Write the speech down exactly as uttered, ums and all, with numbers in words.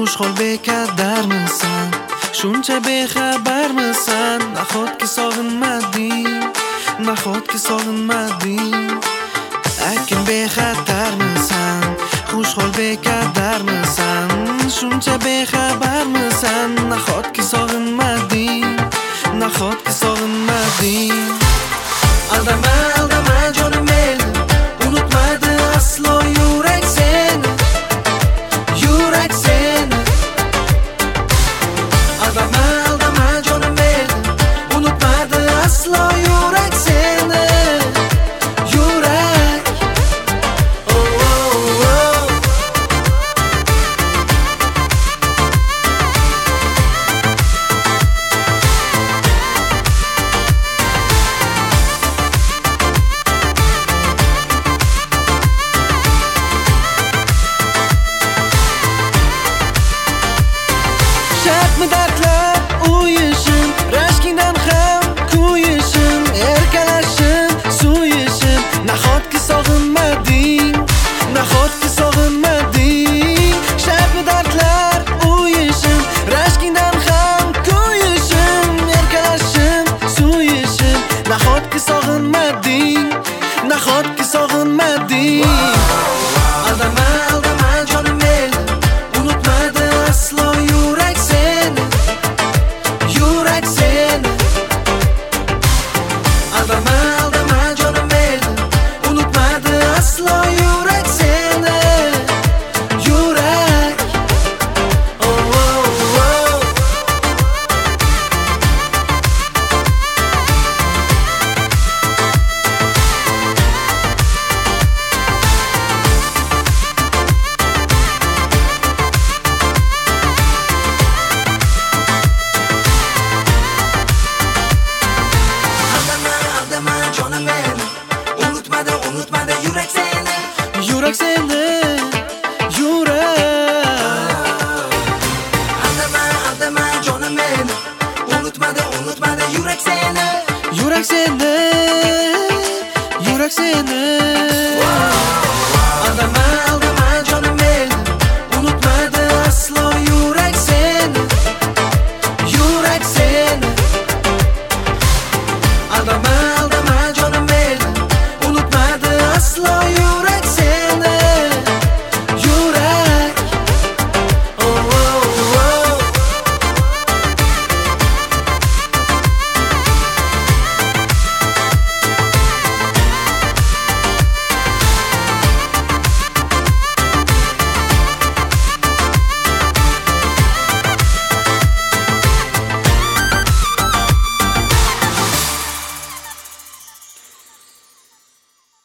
Xushhol beqadarmisan, shuncha bexabarmisan? Nahotki sog'inmading, nahotki sog'inmading? Akin bexatarmisan, xushhol beqadarmisan? Shuncha bexabarmisan? Nahotki sog'inmading, nahotki sog'inmading? Aldama, aldama jonim meni, unutmadi aslo yurak seni, yurak seni. Aldama, aldama jonim meni, unutmadi aslo yurak seni, yurak. Oh, oh, oh. Shartmida